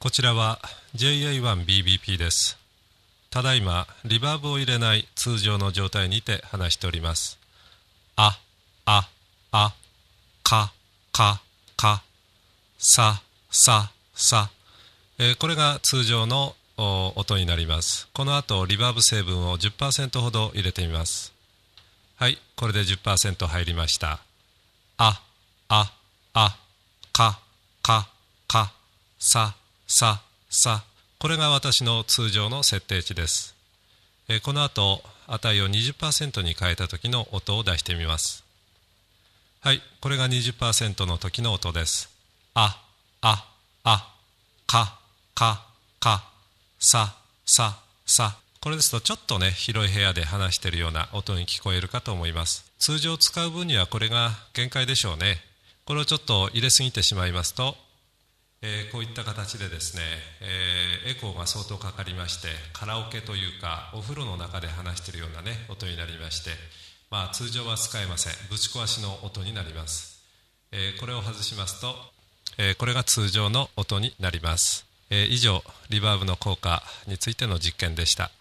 こちらは JA1BBP です。ただいまリバーブを入れない通常の状態にて話しております。あ、あ、あ、か、か、か、さ、さ、さ、これが通常の音になります。この後リバーブ成分を 10% ほど入れてみます。はい、これで 10% 入りました。あ、あ、あ、か、か、か、さ、さ、さ、これが私の通常の設定値です。この後値を 20% に変えた時の音を出してみます。はい、これが 20% の時の音です。あ、あ、あ、か、か、か、さ、さ、さ。これですとちょっとね、広い部屋で話しているような音に聞こえるかと思います。通常使う分にはこれが限界でしょうね。これをちょっと入れすぎてしまいますと、こういった形でですね、エコーが相当かかりまして、カラオケというかお風呂の中で話しているようなね、音になりまして、通常は使えません。ぶち壊しの音になります。これを外しますと、これが通常の音になります。以上、リバーブの効果についての実験でした。